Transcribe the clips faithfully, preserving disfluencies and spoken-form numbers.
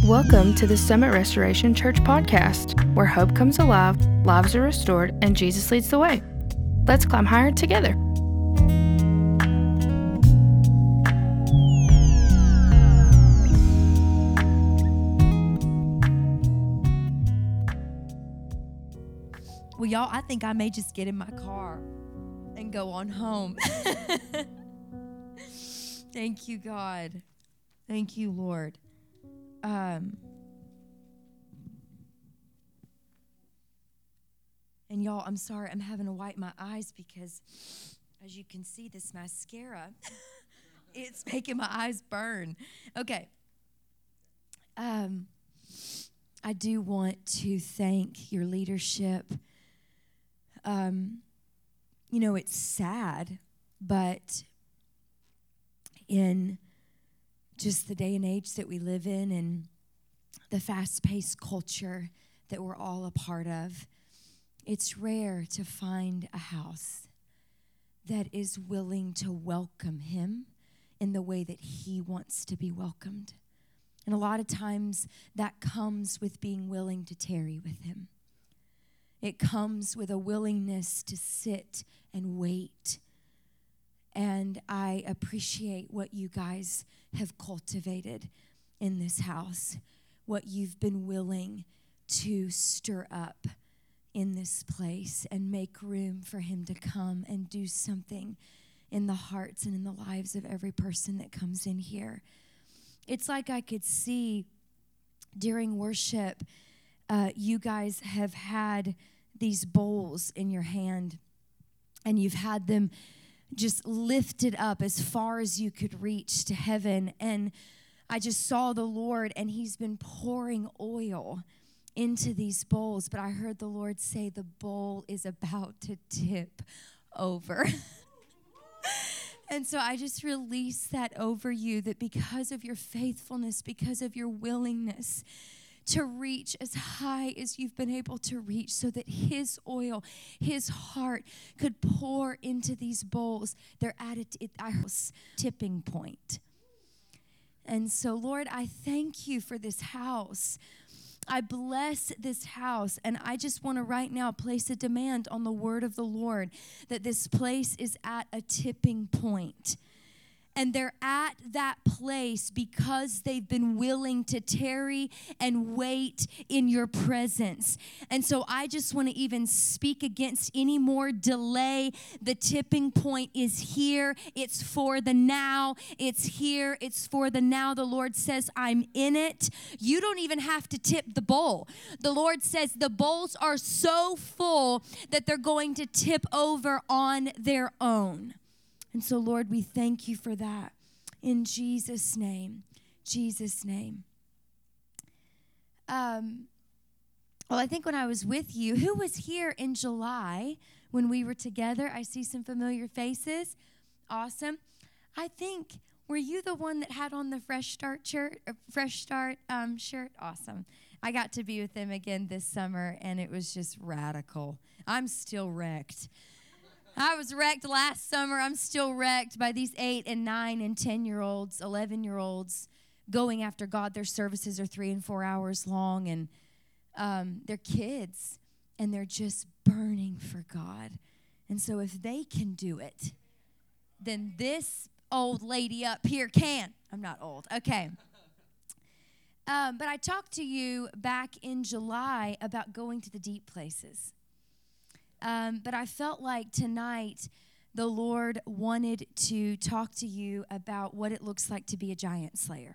Welcome to the Summit Restoration Church podcast, where hope comes alive, lives are restored, and Jesus leads the way. Let's climb higher together. Well, y'all, I think I may just get in my car and go on home. Thank you, God. Thank you, Lord. Um, and y'all, I'm sorry, I'm having to wipe my eyes because, as you can see, this mascara, it's making my eyes burn. Okay. Um, I do want to thank your leadership. Um, you know, it's sad, but in just the day and age that we live in and the fast-paced culture that we're all a part of, it's rare to find a house that is willing to welcome him in the way that he wants to be welcomed. And a lot of times that comes with being willing to tarry with him. It comes with a willingness to sit and wait. And I appreciate what you guys have cultivated in this house, what you've been willing to stir up in this place and make room for him to come and do something in the hearts and in the lives of every person that comes in here. It's like I could see during worship, uh, you guys have had these bowls in your hand, and you've had them just lifted up as far as you could reach to heaven. And I just saw the Lord, and he's been pouring oil into these bowls. But I heard the Lord say the bowl is about to tip over. And so I just release that over you, that because of your faithfulness, because of your willingness to reach as high as you've been able to reach, so that his oil, his heart could pour into these bowls. They're at a t- tipping point. And so, Lord, I thank you for this house. I bless this house, and I just want to right now place a demand on the word of the Lord that this place is at a tipping point. And they're at that place because they've been willing to tarry and wait in your presence. And so I just want to even speak against any more delay. The tipping point is here. It's for the now. It's here. It's for the now. The Lord says, I'm in it. You don't even have to tip the bowl. The Lord says the bowls are so full that they're going to tip over on their own. And so, Lord, we thank you for that. In Jesus' name. Jesus' name. Um, well, I think when I was with you, who was here in July when we were together? I see some familiar faces. Awesome. I think, were you the one that had on the Fresh Start shirt? Or Fresh Start um, shirt? Awesome. I got to be with them again this summer, and it was just radical. I'm still wrecked. I was wrecked last summer. I'm still wrecked by these eight and nine and ten-year-olds, eleven-year-olds going after God. Their services are three and four hours long, and um, they're kids, and they're just burning for God. And so if they can do it, then this old lady up here can. I'm not old. Okay. Um, but I talked to you back in July about going to the deep places. Um, but I felt like tonight the Lord wanted to talk to you about what it looks like to be a giant slayer.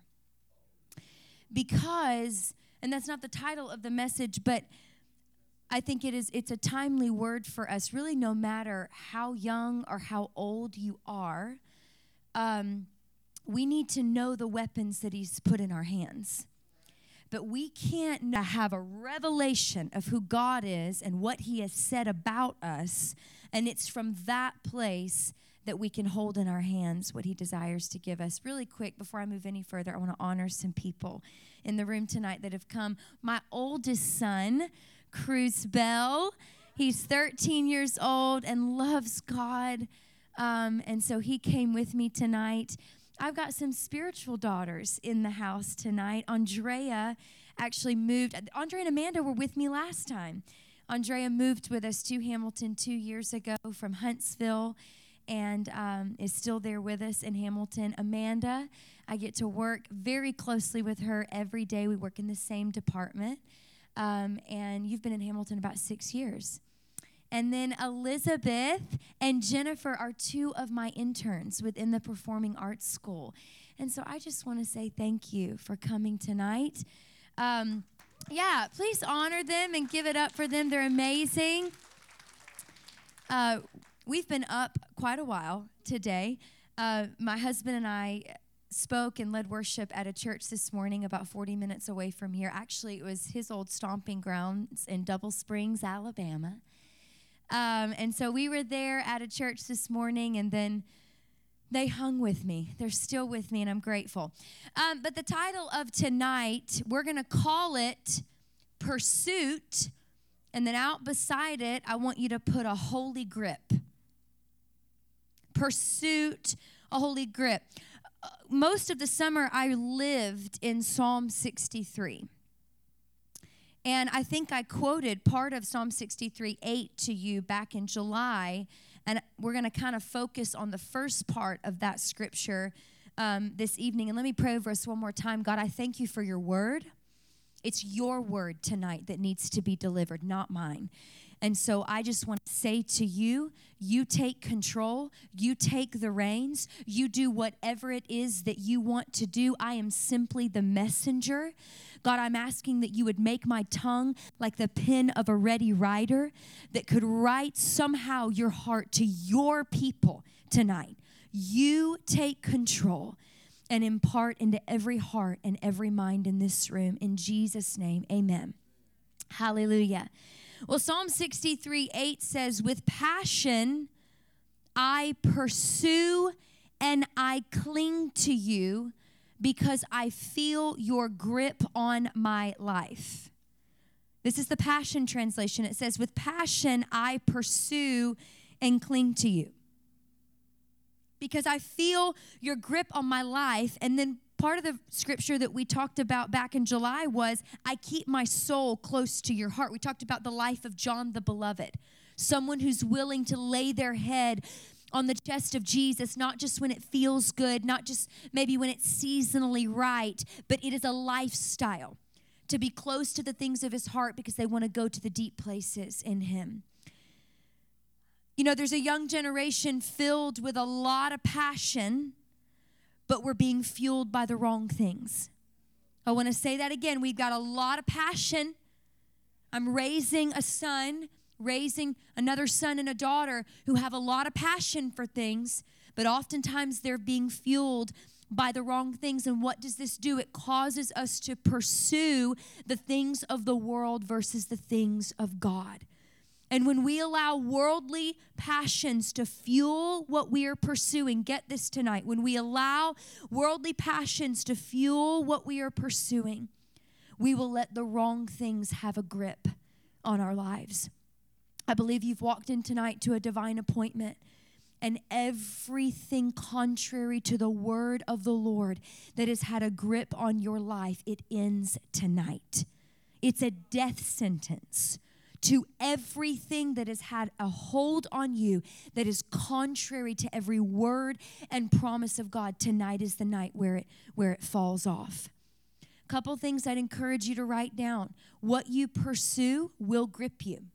Because, and that's not the title of the message, but I think it is, it's a timely word for us, really, no matter how young or how old you are. Um, we need to know the weapons that he's put in our hands. But we can't have a revelation of who God is and what he has said about us. And it's from that place that we can hold in our hands what he desires to give us. Really quick, before I move any further, I want to honor some people in the room tonight that have come. My oldest son, Cruz Bell, he's thirteen years old and loves God. Um, and so he came with me tonight. I've got some spiritual daughters in the house tonight. Andrea actually moved. Andrea and Amanda were with me last time. Andrea moved with us to Hamilton two years ago from Huntsville and um, is still there with us in Hamilton. Amanda, I get to work very closely with her every day. We work in the same department. Um, and you've been in Hamilton about six years. And then Elizabeth and Jennifer are two of my interns within the Performing Arts School. And so I just want to say thank you for coming tonight. Um, yeah, please honor them and give it up for them. They're amazing. Uh, we've been up quite a while today. Uh, my husband and I spoke and led worship at a church this morning about forty minutes away from here. Actually, it was his old stomping grounds in Double Springs, Alabama. Um, and so we were there at a church this morning, and then they hung with me. They're still with me, and I'm grateful. Um, but the title of tonight, we're going to call it Pursuit, and then out beside it, I want you to put a holy grip. Pursuit, a holy grip. Uh, most of the summer, I lived in Psalm sixty-three. And I think I quoted part of Psalm sixty-three eight to you back in July, and we're going to kind of focus on the first part of that scripture um, this evening. And let me pray over us one more time. God, I thank you for your word. It's your word tonight that needs to be delivered, not mine. And so I just want to say to you, you take control, you take the reins, you do whatever it is that you want to do. I am simply the messenger. God, I'm asking that you would make my tongue like the pen of a ready writer that could write somehow your heart to your people tonight. You take control and impart into every heart and every mind in this room. In Jesus' name, amen. Hallelujah. Well, Psalm sixty-three eight says, with passion I pursue and I cling to you because I feel your grip on my life. This is the Passion Translation. It says, with passion I pursue and cling to you because I feel your grip on my life. And then part of the scripture that we talked about back in July was, I keep my soul close to your heart. We talked about the life of John the Beloved, someone who's willing to lay their head on the chest of Jesus, not just when it feels good, not just maybe when it's seasonally right, but it is a lifestyle to be close to the things of his heart because they want to go to the deep places in him. You know, there's a young generation filled with a lot of passion, but we're being fueled by the wrong things. I want to say that again. We've got a lot of passion. I'm raising a son, raising another son and a daughter who have a lot of passion for things, but oftentimes they're being fueled by the wrong things. And what does this do? It causes us to pursue the things of the world versus the things of God. And when we allow worldly passions to fuel what we are pursuing, get this tonight, when we allow worldly passions to fuel what we are pursuing, we will let the wrong things have a grip on our lives. I believe you've walked in tonight to a divine appointment, and everything contrary to the word of the Lord that has had a grip on your life, it ends tonight. It's a death sentence to everything that has had a hold on you that is contrary to every word and promise of God. Tonight is the night where it where it falls off. A couple things I'd encourage you to write down. What you pursue will grip you.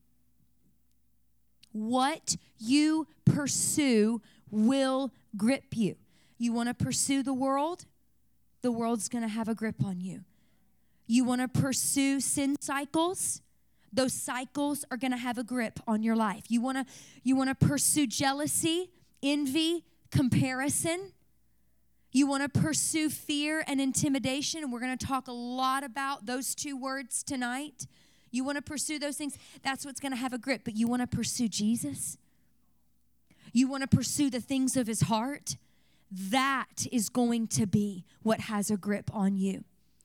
What you pursue will grip you. You want to pursue the world? The world's going to have a grip on you. You want to pursue sin cycles? Those cycles are going to have a grip on your life. You want to you want to pursue jealousy, envy, comparison. You want to pursue fear and intimidation, and we're going to talk a lot about those two words tonight. You want to pursue those things, that's what's going to have a grip. But you want to pursue Jesus? You want to pursue the things of his heart? That is going to be what has a grip on you.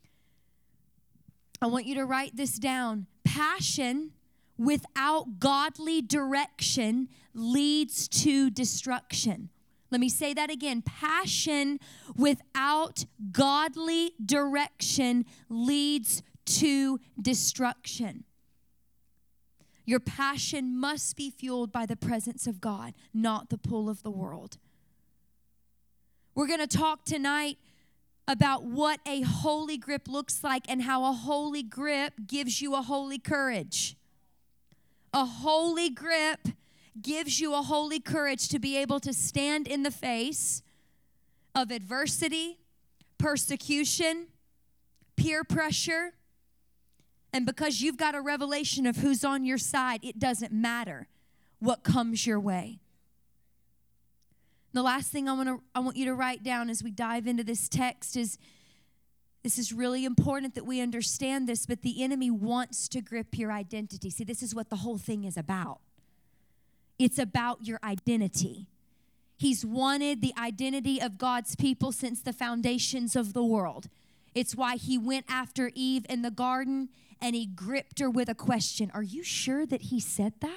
I want you to write this down. Passion without godly direction leads to destruction. Let me say that again. Passion without godly direction leads to destruction. Your passion must be fueled by the presence of God, not the pull of the world. We're going to talk tonight about what a holy grip looks like and how a holy grip gives you a holy courage. A holy grip gives you a holy courage to be able to stand in the face of adversity, persecution, peer pressure. And because you've got a revelation of who's on your side, it doesn't matter what comes your way. The last thing I want to I want you to write down as we dive into this text is, this is really important that we understand this, but the enemy wants to grip your identity. See, this is what the whole thing is about. It's about your identity. He's wanted the identity of God's people since the foundations of the world. It's why he went after Eve in the garden and he gripped her with a question. Are you sure that he said that?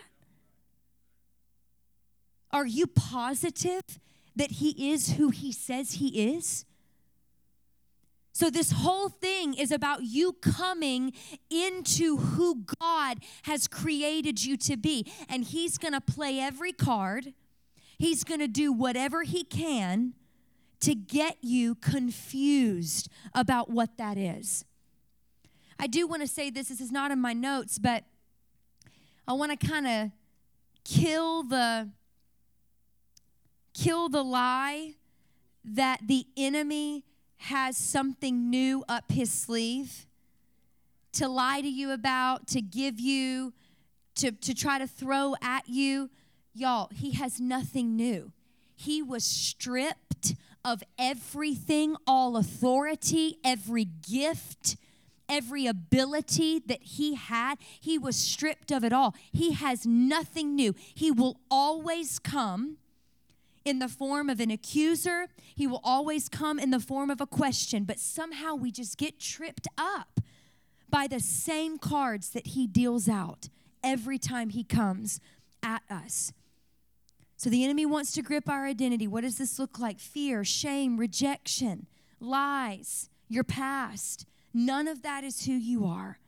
Are you positive that he is who he says he is? So this whole thing is about you coming into who God has created you to be. And he's going to play every card. He's going to do whatever he can to get you confused about what that is. I do want to say this. This is not in my notes, but I want to kind of kill the kill the lie that the enemy has something new up his sleeve to lie to you about, to give you, to, to try to throw at you. Y'all, he has nothing new. He was stripped of everything, all authority, every gift, every ability that he had. He was stripped of it all. He has nothing new. He will always come in the form of an accuser. He will always come in the form of a question. But somehow we just get tripped up by the same cards that he deals out every time he comes at us. So the enemy wants to grip our identity. What does this look like? Fear, shame, rejection, lies, your past. None of that is who you are.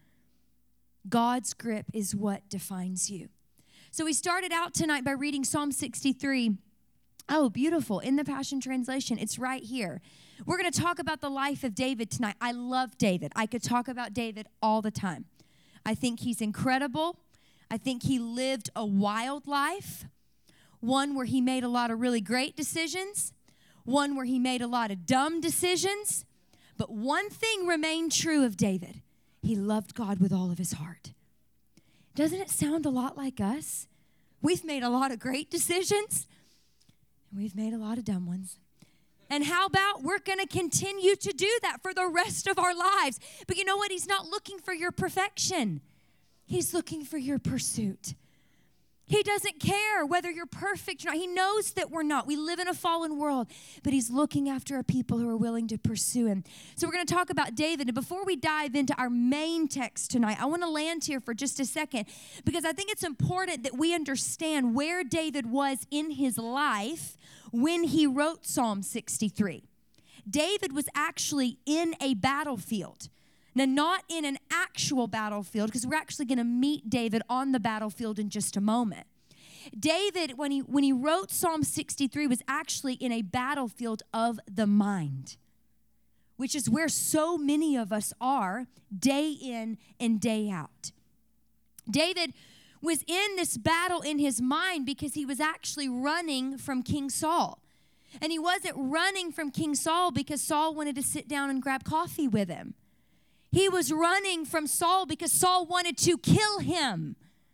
God's grip is what defines you. So we started out tonight by reading Psalm sixty-three. Oh, beautiful. In the Passion Translation, it's right here. We're going to talk about the life of David tonight. I love David. I could talk about David all the time. I think he's incredible. I think he lived a wild life, one where he made a lot of really great decisions, one where he made a lot of dumb decisions. But one thing remained true of David. He loved God with all of his heart. Doesn't it sound a lot like us? We've made a lot of great decisions. We've made a lot of dumb ones. And how about we're going to continue to do that for the rest of our lives? But you know what? He's not looking for your perfection. He's looking for your pursuit. He doesn't care whether you're perfect or not. He knows that we're not. We live in a fallen world, but he's looking after a people who are willing to pursue him. So we're going to talk about David. And before we dive into our main text tonight, I want to land here for just a second because I think it's important that we understand where David was in his life when he wrote Psalm sixty-three. David was actually in a battlefield. Now, not in an actual battlefield, because we're actually going to meet David on the battlefield in just a moment. David, when he when he wrote Psalm sixty-three, was actually in a battlefield of the mind, which is where so many of us are day in and day out. David was in this battle in his mind because he was actually running from King Saul. And he wasn't running from King Saul because Saul wanted to sit down and grab coffee with him. He was running from Saul because Saul wanted to kill him.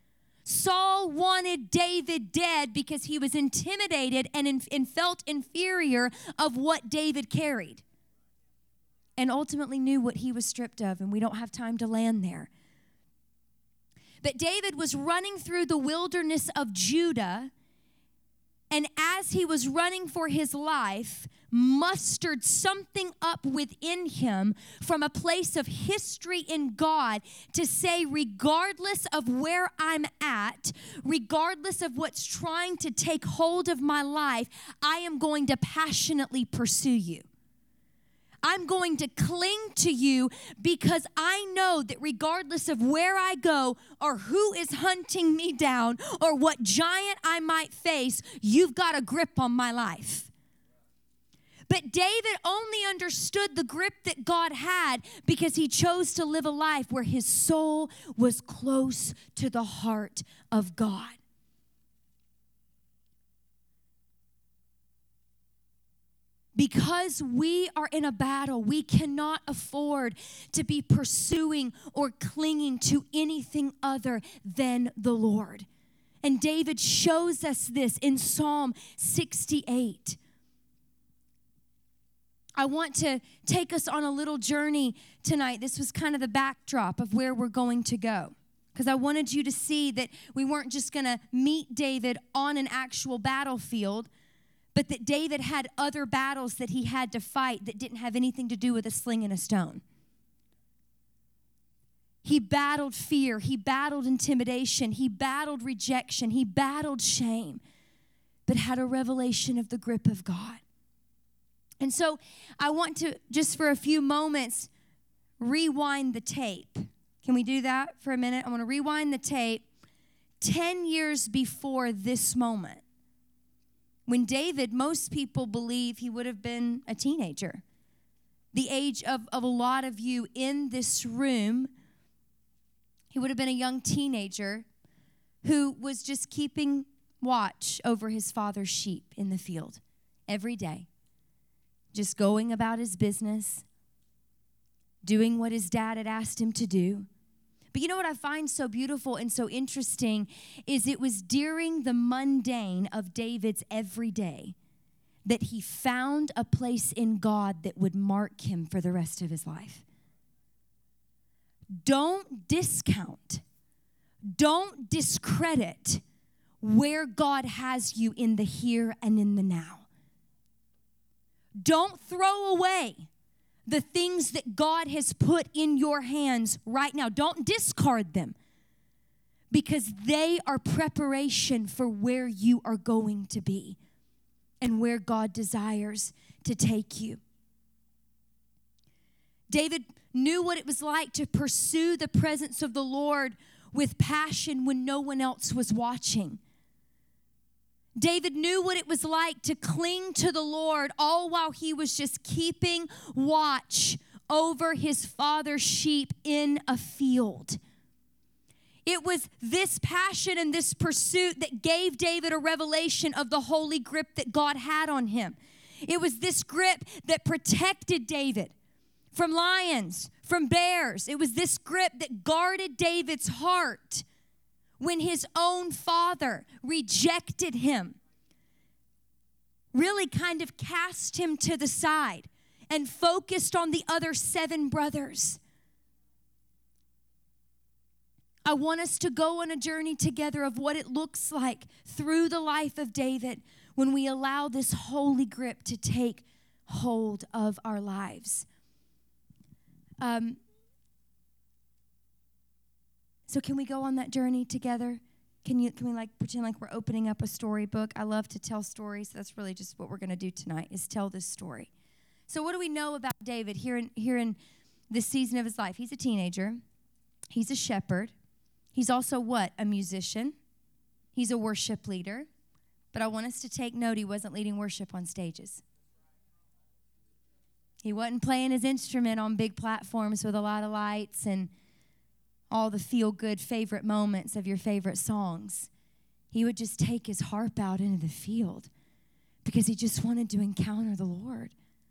Saul wanted David dead because he was intimidated and, in, and felt inferior of what David carried. And ultimately knew what he was stripped of, and we don't have time to land there. But David was running through the wilderness of Judah, and as he was running for his life, mustered something up within him from a place of history in God to say, regardless of where I'm at, regardless of what's trying to take hold of my life, I am going to passionately pursue you. I'm going to cling to you because I know that regardless of where I go or who is hunting me down or what giant I might face, you've got a grip on my life. But David only understood the grip that God had because he chose to live a life where his soul was close to the heart of God. Because we are in a battle, we cannot afford to be pursuing or clinging to anything other than the Lord. And David shows us this in Psalm sixty-eight. I want to take us on a little journey tonight. This was kind of the backdrop of where we're going to go, because I wanted you to see that we weren't just going to meet David on an actual battlefield, but that David had other battles that he had to fight that didn't have anything to do with a sling and a stone. He battled fear. He battled intimidation. He battled rejection. He battled shame, but had a revelation of the grip of God. And so I want to, just for a few moments, rewind the tape. Can we do that for a minute? I want to rewind the tape ten years before this moment. When David, most people believe he would have been a teenager. The age of, of a lot of you in this room, he would have been a young teenager who was just keeping watch over his father's sheep in the field every day. Just going about his business, doing what his dad had asked him to do. But you know what I find so beautiful and so interesting is it was during the mundane of David's everyday that he found a place in God that would mark him for the rest of his life. Don't discount, don't discredit where God has you in the here and in the now. Don't throw away the things that God has put in your hands right now. Don't discard them, because they are preparation for where you are going to be and where God desires to take you. David knew what it was like to pursue the presence of the Lord with passion when no one else was watching. David knew what it was like to cling to the Lord all while he was just keeping watch over his father's sheep in a field. It was this passion and this pursuit that gave David a revelation of the holy grip that God had on him. It was this grip that protected David from lions, from bears. It was this grip that guarded David's heart when his own father rejected him, really kind of cast him to the side and focused on the other seven brothers. I want us to go on a journey together of what it looks like through the life of David when we allow this holy grip to take hold of our lives. Um, So can we go on that journey together? Can you? Can we like pretend like we're opening up a storybook? I love to tell stories. So that's really just what we're going to do tonight, is tell this story. So what do we know about David here in, here in this season of his life? He's a teenager. He's a shepherd. He's also what? A musician. He's a worship leader. But I want us to take note, he wasn't leading worship on stages. He wasn't playing his instrument on big platforms with a lot of lights and all the feel-good favorite moments of your favorite songs. He would just take his harp out into the field because he just wanted to encounter the Lord.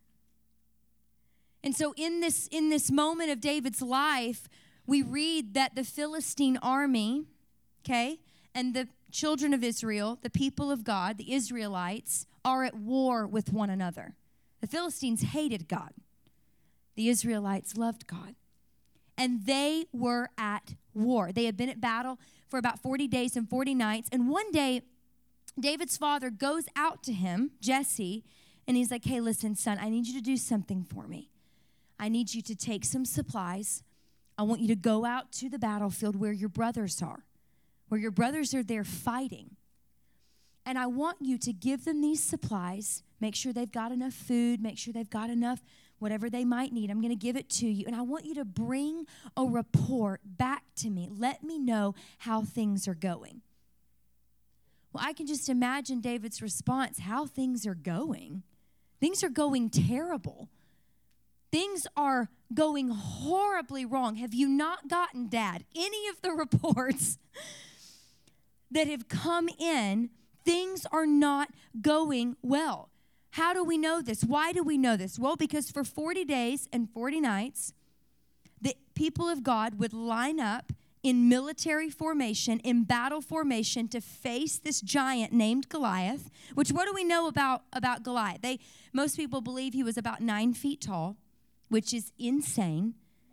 And so in this, in this moment of David's life, we read that the Philistine army, okay, and the children of Israel, the people of God, the Israelites, are at war with one another. The Philistines hated God. The Israelites loved God. And they were at war. They had been at battle for about forty days and forty nights. And one day, David's father goes out to him, Jesse, And he's like, hey, listen, son, I need you to do something for me. I need you to take some supplies. I want you to go out to the battlefield where your brothers are, where your brothers are there fighting. And I want you to give them these supplies, make sure they've got enough food, make sure they've got enough whatever they might need. I'm going to give it to you. And I want you to bring a report back to me. Let me know how things are going. Well, I can just imagine David's response, how things are going. Things are going terrible. Things are going horribly wrong. Have you not gotten, Dad, any of the reports that have come in? Things are not going well. How do we know this? Why do we know this? Well, because for forty days and forty nights, the people of God would line up in military formation, in battle formation, to face this giant named Goliath. Which, what do we know about, about Goliath? They, most people believe he was about nine feet tall, which is insane.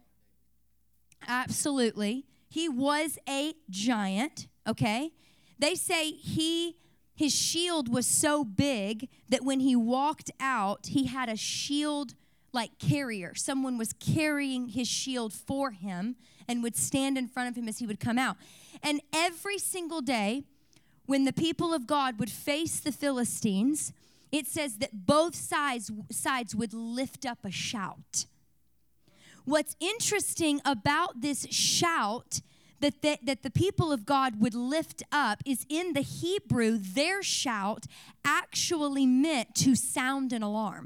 Absolutely. He was a giant, okay? They say he... His shield was so big that when he walked out, he had a shield like carrier. Someone was carrying his shield for him and would stand in front of him as he would come out. And every single day, when the people of God would face the Philistines, it says that both sides, sides would lift up a shout. What's interesting about this shout That the, that the people of God would lift up is in the Hebrew, their shout actually meant to sound an alarm.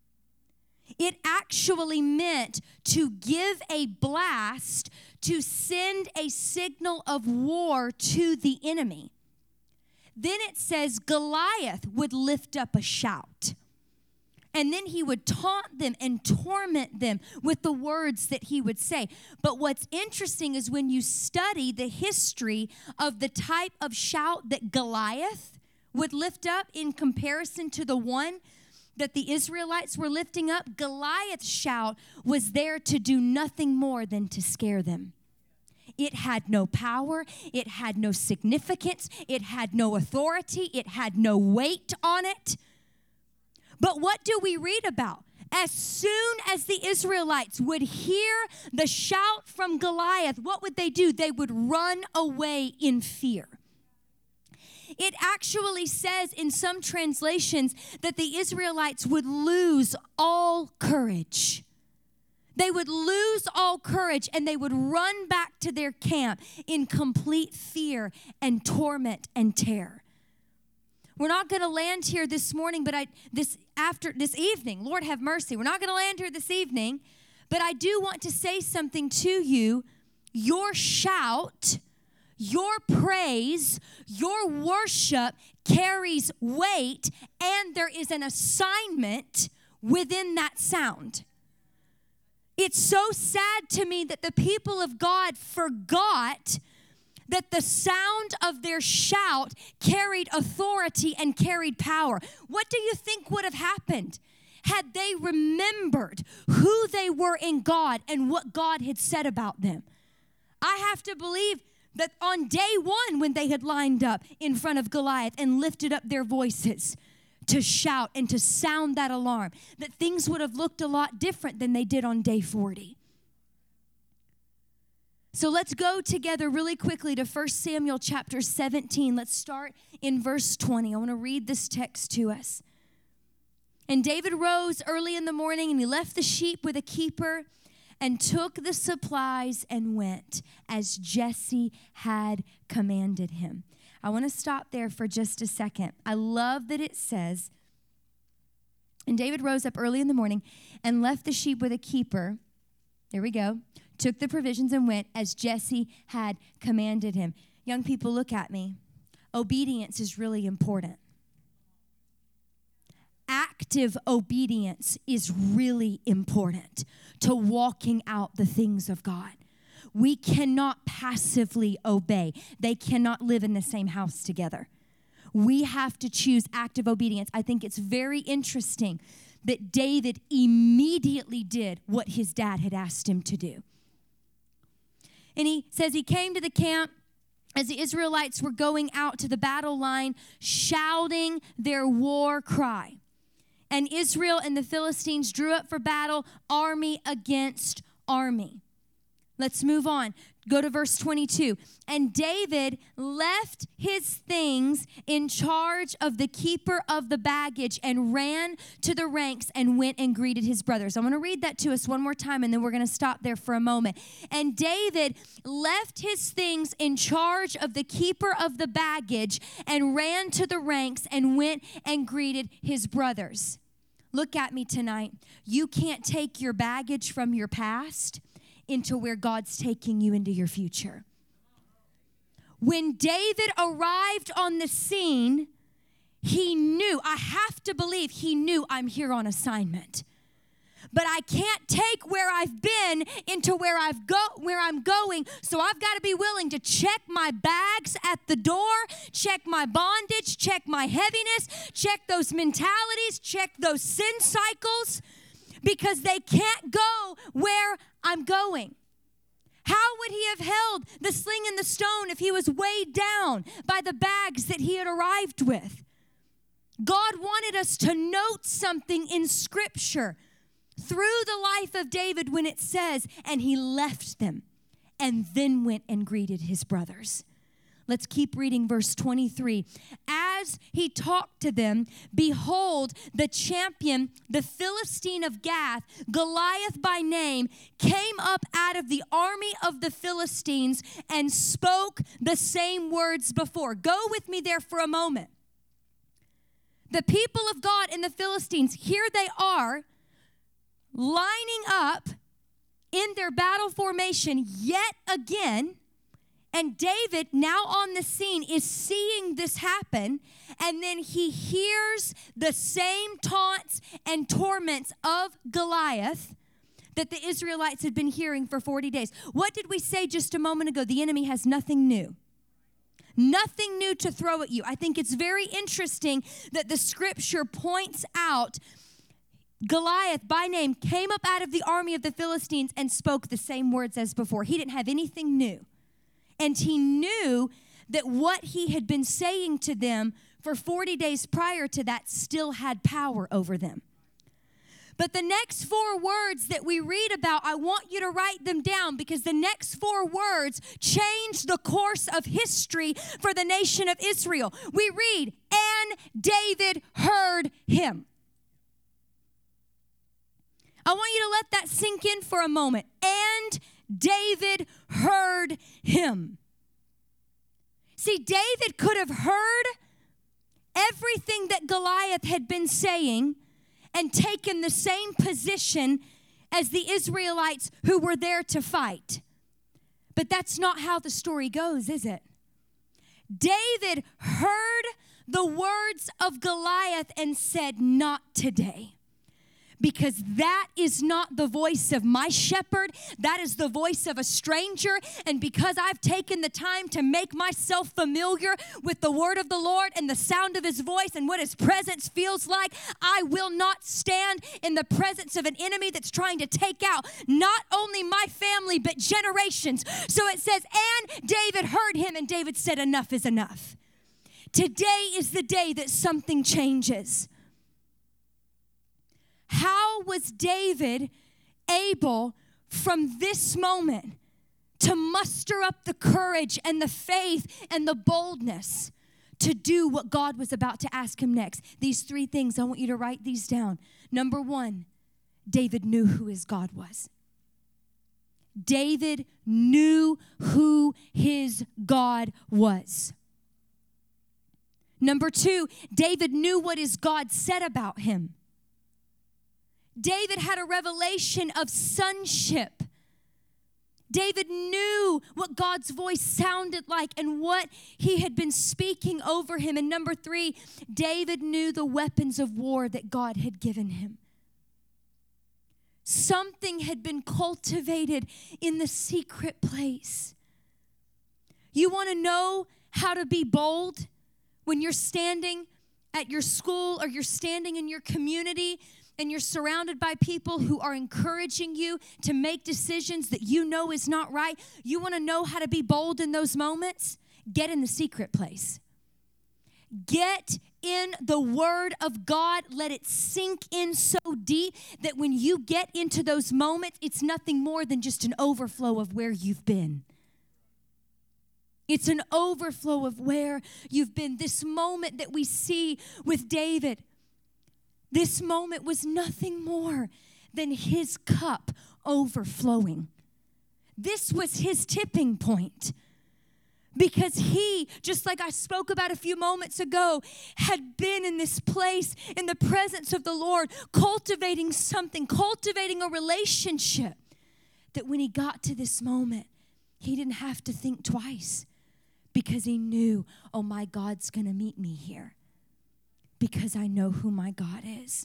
It actually meant to give a blast, to send a signal of war to the enemy. Then it says Goliath would lift up a shout. And then he would taunt them and torment them with the words that he would say. But what's interesting is when you study the history of the type of shout that Goliath would lift up in comparison to the one that the Israelites were lifting up, Goliath's shout was there to do nothing more than to scare them. It had no power. It had no significance. It had no authority. It had no weight on it. But what do we read about? As soon as the Israelites would hear the shout from Goliath, what would they do? They would run away in fear. It actually says in some translations that the Israelites would lose all courage. They would lose all courage and they would run back to their camp in complete fear and torment and terror. We're not going to land here this morning, but I this after this evening, Lord have mercy. We're not going to land here this evening, but I do want to say something to you. Your shout, your praise, your worship carries weight, and there is an assignment within that sound. It's so sad to me that the people of God forgot that the sound of their shout carried authority and carried power. What do you think would have happened had they remembered who they were in God and what God had said about them? I have to believe that on day one, when they had lined up in front of Goliath and lifted up their voices to shout and to sound that alarm, that things would have looked a lot different than they did on day forty. So let's go together really quickly to First Samuel chapter seventeen. Let's start in verse twenty. I want to read this text to us. And David rose early in the morning, and he left the sheep with a keeper and took the supplies and went as Jesse had commanded him. I want to stop there for just a second. I love that it says, and David rose up early in the morning and left the sheep with a keeper. There we go. Took the provisions and went as Jesse had commanded him. Young people, look at me. Obedience is really important. Active obedience is really important to walking out the things of God. We cannot passively obey. They cannot live in the same house together. We have to choose active obedience. I think it's very interesting that David immediately did what his dad had asked him to do. And he says he came to the camp as the Israelites were going out to the battle line, shouting their war cry. And Israel and the Philistines drew up for battle, army against army. Let's move on. Go to verse twenty-two. And David left his things in charge of the keeper of the baggage and ran to the ranks and went and greeted his brothers. I'm going to read that to us one more time, and then we're going to stop there for a moment. And David left his things in charge of the keeper of the baggage and ran to the ranks and went and greeted his brothers. Look at me tonight. You can't take your baggage from your past into where God's taking you into your future. When David arrived on the scene, he knew, I have to believe he knew, I'm here on assignment. But I can't take where I've been into where I've go where I'm going, so I've got to be willing to check my bags at the door, check my bondage, check my heaviness, check those mentalities, check those sin cycles, because they can't go where I'm going. How would he have held the sling and the stone if he was weighed down by the bags that he had arrived with? God wanted us to note something in Scripture through the life of David when it says, and he left them and then went and greeted his brothers. Let's keep reading verse twenty-three. As he talked to them, behold, the champion, the Philistine of Gath, Goliath by name, came up out of the army of the Philistines and spoke the same words before. Go with me there for a moment. The people of God and the Philistines, here they are, lining up in their battle formation yet again. And David, now on the scene, is seeing this happen, and then he hears the same taunts and torments of Goliath that the Israelites had been hearing for forty days. What did we say just a moment ago? The enemy has nothing new. Nothing new to throw at you. I think it's very interesting that the Scripture points out Goliath by name came up out of the army of the Philistines and spoke the same words as before. He didn't have anything new. And he knew that what he had been saying to them for forty days prior to that still had power over them. But the next four words that we read about, I want you to write them down, because the next four words changed the course of history for the nation of Israel. We read, and David heard him. I want you to let that sink in for a moment. And David heard him. See, David could have heard everything that Goliath had been saying and taken the same position as the Israelites who were there to fight. But that's not how the story goes, is it? David heard the words of Goliath and said, "Not today." Because that is not the voice of my shepherd. That is the voice of a stranger. And because I've taken the time to make myself familiar with the word of the Lord and the sound of his voice and what his presence feels like, I will not stand in the presence of an enemy that's trying to take out not only my family, but generations. So it says, and David heard him, and David said, enough is enough. Today is the day that something changes. How was David able from this moment to muster up the courage and the faith and the boldness to do what God was about to ask him next? These three things, I want you to write these down. Number one, David knew who his God was. David knew who his God was. Number two, David knew what his God said about him. David had a revelation of sonship. David knew what God's voice sounded like and what he had been speaking over him. And number three, David knew the weapons of war that God had given him. Something had been cultivated in the secret place. You want to know how to be bold when you're standing at your school or you're standing in your community and you're surrounded by people who are encouraging you to make decisions that you know is not right? You want to know how to be bold in those moments? Get in the secret place. Get in the Word of God. Let it sink in so deep that when you get into those moments, it's nothing more than just an overflow of where you've been. It's an overflow of where you've been. This moment that we see with David, this moment was nothing more than his cup overflowing. This was his tipping point. Because he, just like I spoke about a few moments ago, had been in this place in the presence of the Lord, cultivating something, cultivating a relationship, that when he got to this moment, he didn't have to think twice because he knew, oh, my God's going to meet me here because I know who my God is.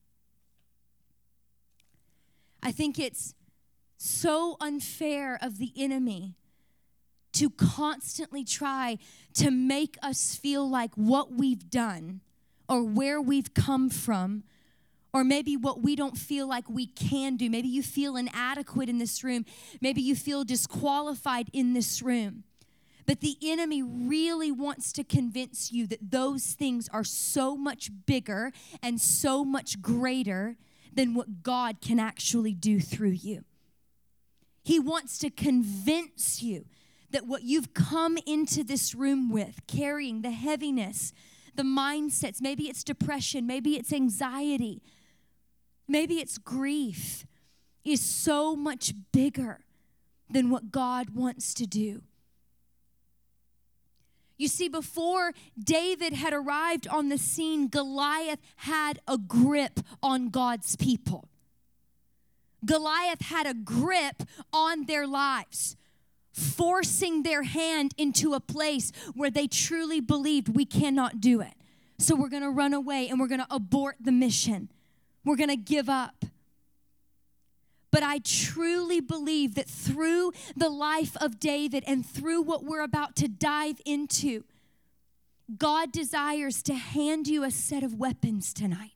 I think it's so unfair of the enemy to constantly try to make us feel like what we've done or where we've come from, or maybe what we don't feel like we can do. Maybe you feel inadequate in this room. Maybe you feel disqualified in this room. But the enemy really wants to convince you that those things are so much bigger and so much greater than what God can actually do through you. He wants to convince you that what you've come into this room with, carrying the heaviness, the mindsets, maybe it's depression, maybe it's anxiety, maybe it's grief, is so much bigger than what God wants to do. You see, before David had arrived on the scene, Goliath had a grip on God's people. Goliath had a grip on their lives, forcing their hand into a place where they truly believed we cannot do it. So we're going to run away and we're going to abort the mission. We're going to give up. But I truly believe that through the life of David and through what we're about to dive into, God desires to hand you a set of weapons tonight.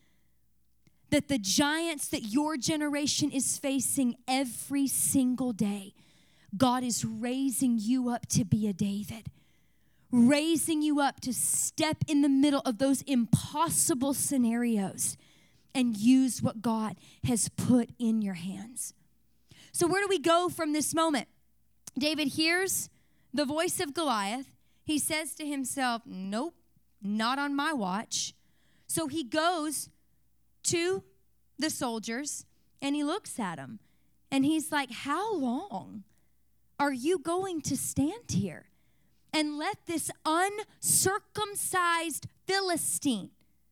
That the giants that your generation is facing every single day, God is raising you up to be a David, raising you up to step in the middle of those impossible scenarios and use what God has put in your hands. So where do we go from this moment? David hears the voice of Goliath. He says to himself, nope, not on my watch. So he goes to the soldiers and he looks at them and he's like, how long are you going to stand here and let this uncircumcised Philistine,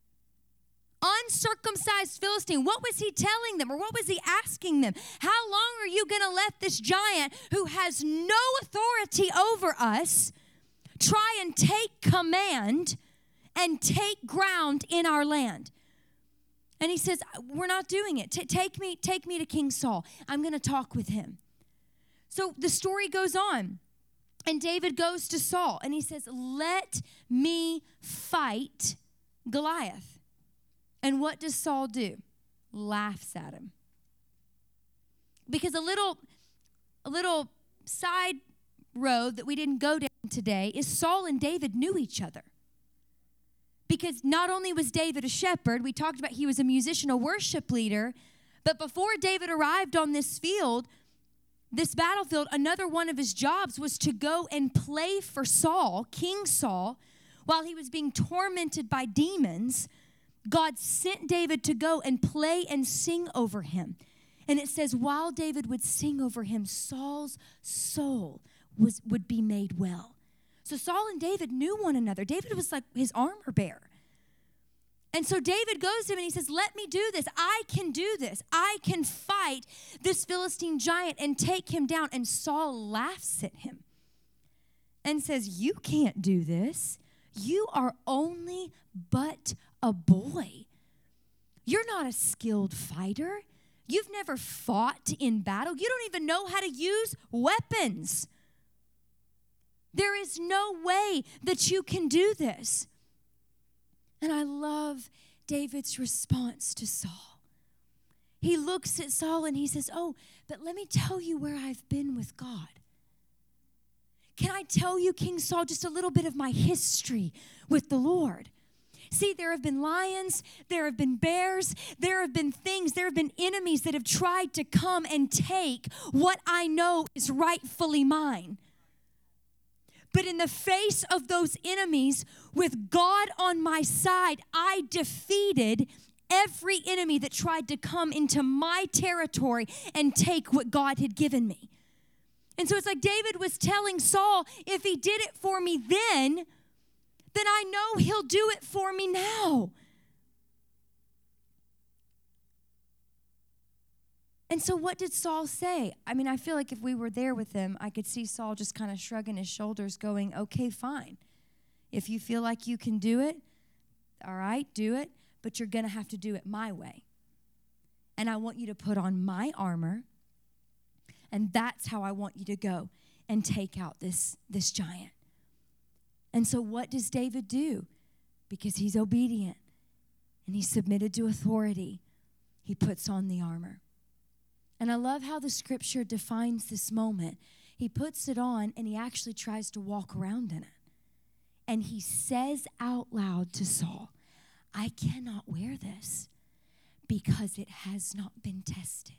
uncircumcised Philistine, what was he telling them or what was he asking them? How long are you going to let this giant who has no authority over us try and take command and take ground in our land? And he says, we're not doing it. T- take me, take me to King Saul. I'm going to talk with him. So the story goes on, and David goes to Saul, and he says, let me fight Goliath. And what does Saul do? Laughs at him. Because a little, a little side road that we didn't go down today is Saul and David knew each other. Because not only was David a shepherd, we talked about he was a musician, a worship leader, but before David arrived on this field, this battlefield, another one of his jobs was to go and play for Saul, King Saul, while he was being tormented by demons. God sent David to go and play and sing over him. And it says, while David would sing over him, Saul's soul was would be made well. So Saul and David knew one another. David was like his armor bearer. And so David goes to him and he says, let me do this. I can do this. I can fight this Philistine giant and take him down. And Saul laughs at him and says, you can't do this. You are only but a boy. You're not a skilled fighter. You've never fought in battle. You don't even know how to use weapons. There is no way that you can do this. And I love David's response to Saul. He looks at Saul and he says, oh, but let me tell you where I've been with God. can I tell you, King Saul, just a little bit of my history with the Lord? See, there have been lions, there have been bears, there have been things, there have been enemies that have tried to come and take what I know is rightfully mine. But in the face of those enemies, with God on my side, I defeated every enemy that tried to come into my territory and take what God had given me. And so it's like David was telling Saul, if he did it for me then, then I know he'll do it for me now. And so what did Saul say? I mean, I feel like if we were there with him, I could see Saul just kind of shrugging his shoulders going, okay, fine. If you feel like you can do it, all right, do it, but you're going to have to do it my way. And I want you to put on my armor, and that's how I want you to go and take out this, this giant. And so what does David do? Because he's obedient and he's submitted to authority, he puts on the armor. And I love how the scripture defines this moment. He puts it on and he actually tries to walk around in it. And he says out loud to Saul, I cannot wear this because it has not been tested.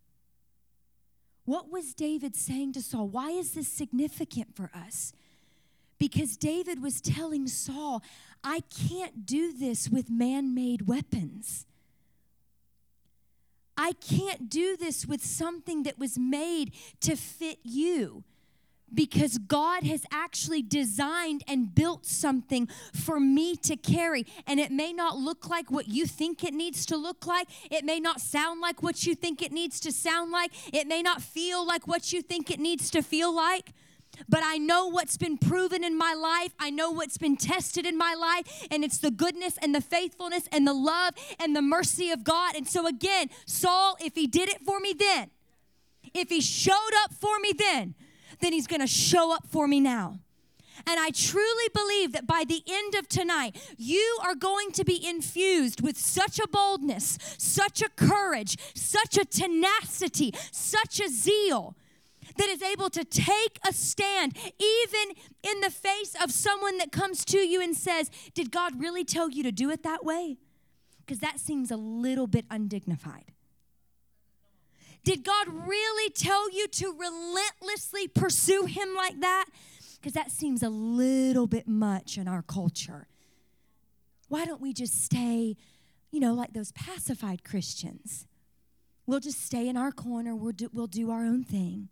What was David saying to Saul? Why is this significant for us? Because David was telling Saul, I can't do this with man-made weapons. I can't do this with something that was made to fit you, because God has actually designed and built something for me to carry. And it may not look like what you think it needs to look like. It may not sound like what you think it needs to sound like. It may not feel like what you think it needs to feel like. But I know what's been proven in my life. I know what's been tested in my life. And it's the goodness and the faithfulness and the love and the mercy of God. And so again, Saul, if he did it for me then, if he showed up for me then, then he's going to show up for me now. And I truly believe that by the end of tonight, you are going to be infused with such a boldness, such a courage, such a tenacity, such a zeal that is able to take a stand even in the face of someone that comes to you and says, did God really tell you to do it that way? Because that seems a little bit undignified. Did God really tell you to relentlessly pursue him like that? Because that seems a little bit much in our culture. Why don't we just stay, you know, like those pacified Christians? We'll just stay in our corner. We'll do, we'll do our own thing.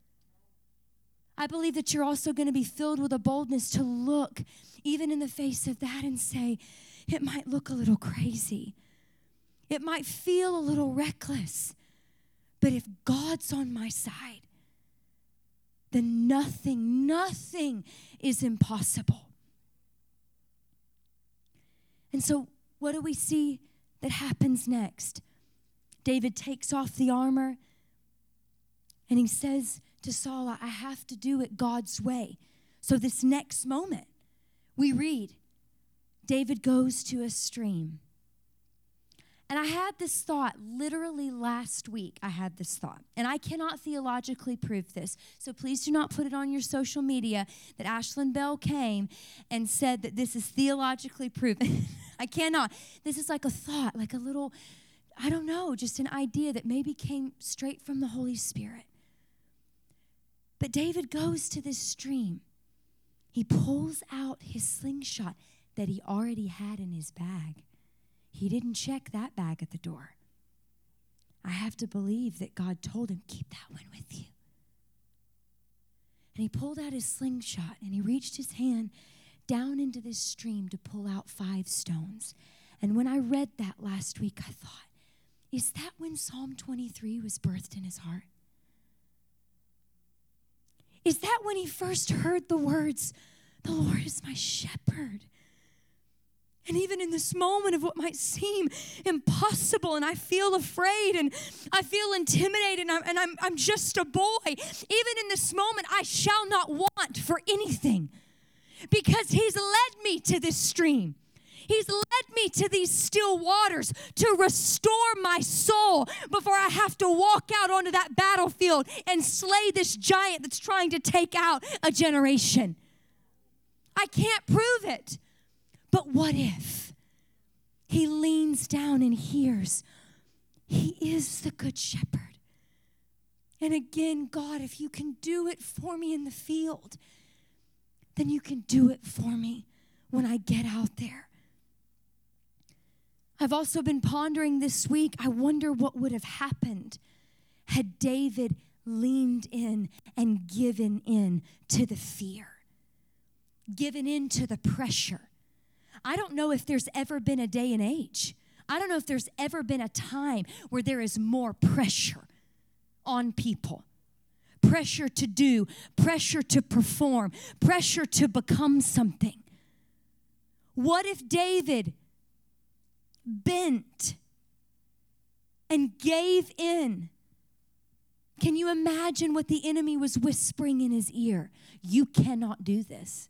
I believe that you're also going to be filled with a boldness to look even in the face of that and say, it might look a little crazy. It might feel a little reckless. But if God's on my side, then nothing, nothing is impossible. And so what do we see that happens next? David takes off the armor and he says to Saul, I have to do it God's way. So this next moment, we read, David goes to a stream. And I had this thought literally last week. I had this thought. And I cannot theologically prove this. So please do not put it on your social media that Ashlyn Bell came and said that this is theologically proven. I cannot. This is like a thought, like a little, I don't know, just an idea that maybe came straight from the Holy Spirit. But David goes to this stream. He pulls out his slingshot that he already had in his bag. He didn't check that bag at the door. I have to believe that God told him, keep that one with you. And he pulled out his slingshot and he reached his hand down into this stream to pull out five stones. And when I read that last week, I thought, is that when Psalm twenty-three was birthed in his heart? Is that when he first heard the words, the Lord is my shepherd? And even in this moment of what might seem impossible, and I feel afraid, and I feel intimidated, and I'm, and I'm, I'm just a boy, even in this moment, I shall not want for anything, because he's led me to this stream. He's led me to these still waters to restore my soul before I have to walk out onto that battlefield and slay this giant that's trying to take out a generation. I can't prove it. But what if he leans down and hears, he is the good shepherd. And again, God, if you can do it for me in the field, then you can do it for me when I get out there. I've also been pondering this week, I wonder what would have happened had David leaned in and given in to the fear, given in to the pressure. I don't know if there's ever been a day and age. I don't know if there's ever been a time where there is more pressure on people. Pressure to do, pressure to perform, pressure to become something. What if David bent and gave in? Can you imagine what the enemy was whispering in his ear? You cannot do this.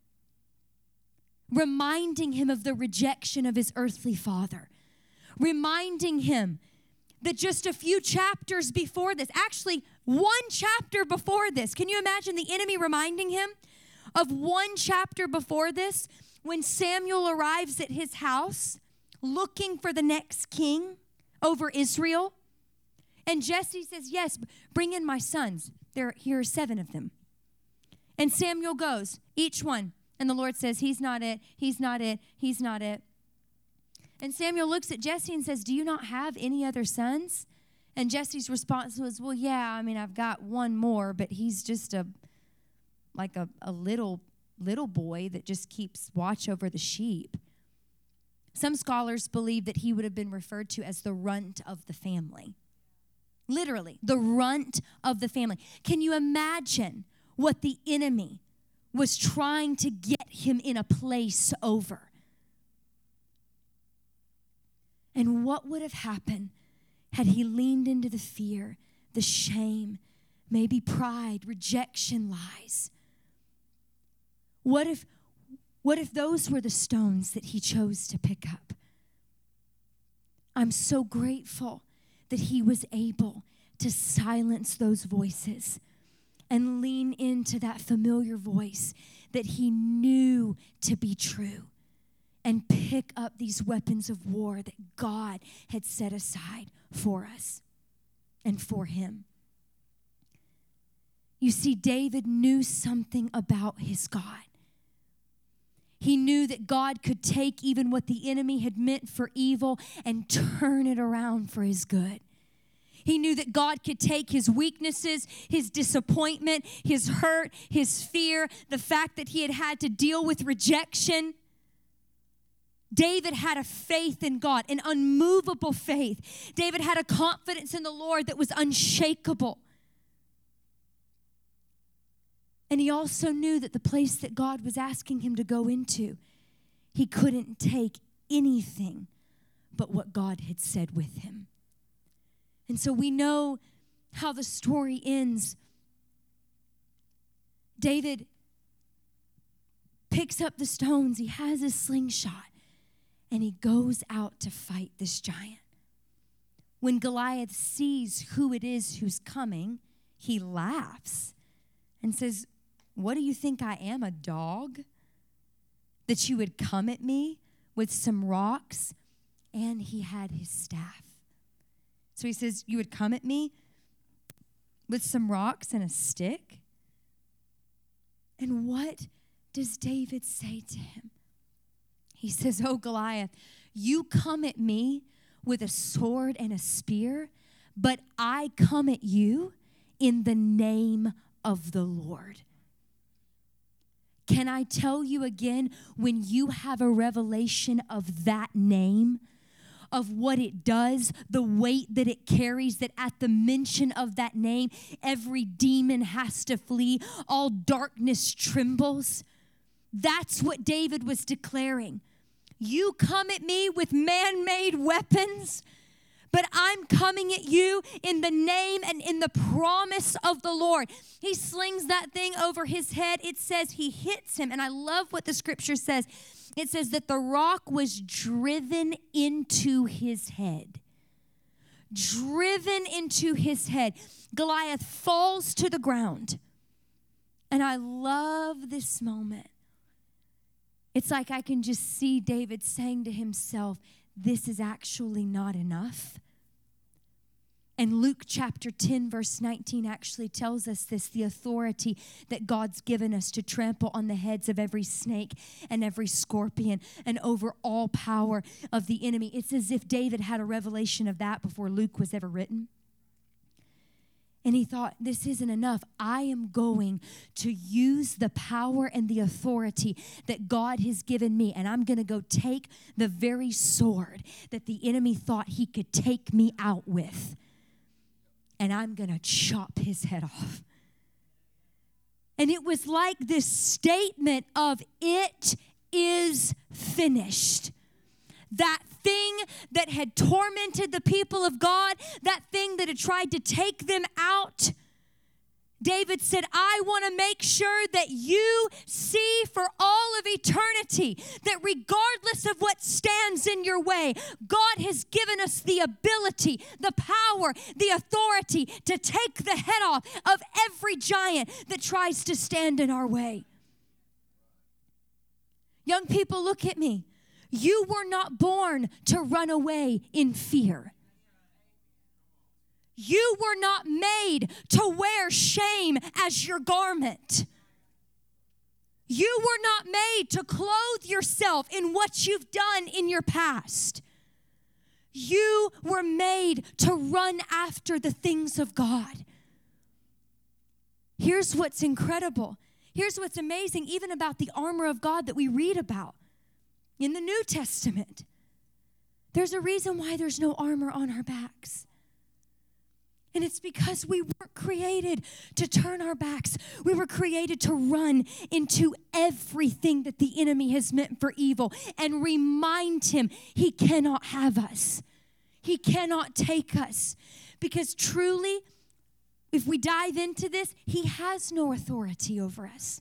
Reminding him of the rejection of his earthly father. Reminding him that just a few chapters before this, actually one chapter before this, can you imagine the enemy reminding him of one chapter before this when Samuel arrives at his house looking for the next king over Israel? And Jesse says, yes, bring in my sons. There, here are seven of them. And Samuel goes, each one. And the Lord says, he's not it, he's not it, he's not it. And Samuel looks at Jesse and says, do you not have any other sons? And Jesse's response was, well, yeah, I mean, I've got one more, but he's just a, like a, a little, little boy that just keeps watch over the sheep. Some scholars believe that he would have been referred to as the runt of the family. Literally, the runt of the family. Can you imagine what the enemy was trying to get him in a place over? And what would have happened had he leaned into the fear, the shame, maybe pride, rejection, lies? What if, what if those were the stones that he chose to pick up? I'm so grateful that he was able to silence those voices and lean into that familiar voice that he knew to be true and pick up these weapons of war that God had set aside for us and for him. You see, David knew something about his God. He knew that God could take even what the enemy had meant for evil and turn it around for his good. He knew that God could take his weaknesses, his disappointment, his hurt, his fear, the fact that he had had to deal with rejection. David had a faith in God, an unmovable faith. David had a confidence in the Lord that was unshakable. And he also knew that the place that God was asking him to go into, he couldn't take anything but what God had said with him. And so we know how the story ends. David picks up the stones. He has his slingshot. And he goes out to fight this giant. When Goliath sees who it is who's coming, he laughs and says, what do you think I am, a dog? That you would come at me with some rocks? And he had his staff. So he says, you would come at me with some rocks and a stick? And what does David say to him? He says, oh, Goliath, you come at me with a sword and a spear, but I come at you in the name of the Lord. Can I tell you again, when you have a revelation of that name, of what it does, the weight that it carries, that at the mention of that name, every demon has to flee, all darkness trembles. That's what David was declaring. You come at me with man-made weapons, but I'm coming at you in the name and in the promise of the Lord. He slings that thing over his head. It says he hits him. And I love what the scripture says. It says that the rock was driven into his head. Driven into his head. Goliath falls to the ground. And I love this moment. It's like I can just see David saying to himself, this is actually not enough. And Luke chapter ten, verse nineteen actually tells us this, the authority that God's given us to trample on the heads of every snake and every scorpion and over all power of the enemy. It's as if David had a revelation of that before Luke was ever written. And he thought, this isn't enough. I am going to use the power and the authority that God has given me. And I'm going to go take the very sword that the enemy thought he could take me out with. And I'm going to chop his head off. And it was like this statement of, it is finished. That thing that had tormented the people of God, that thing that had tried to take them out, David said, I want to make sure that you see for all of eternity that regardless of what stands in your way, God has given us the ability, the power, the authority to take the head off of every giant that tries to stand in our way. Young people, look at me. You were not born to run away in fear. You were not made to wear shame as your garment. You were not made to clothe yourself in what you've done in your past. You were made to run after the things of God. Here's what's incredible. Here's what's amazing, even about the armor of God that we read about in the New Testament. There's a reason why there's no armor on our backs. And it's because we weren't created to turn our backs. We were created to run into everything that the enemy has meant for evil and remind him he cannot have us. He cannot take us. Because truly, if we dive into this, he has no authority over us.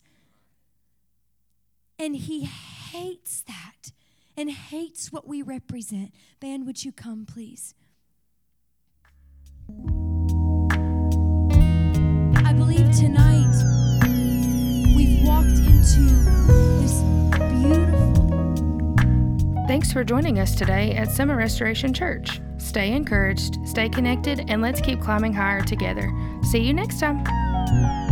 And he hates that and hates what we represent. Band, would you come, please? I believe tonight we've walked into this beautiful... Thanks for joining us today at Summer Restoration Church. Stay encouraged, stay connected, and let's keep climbing higher together. See you next time.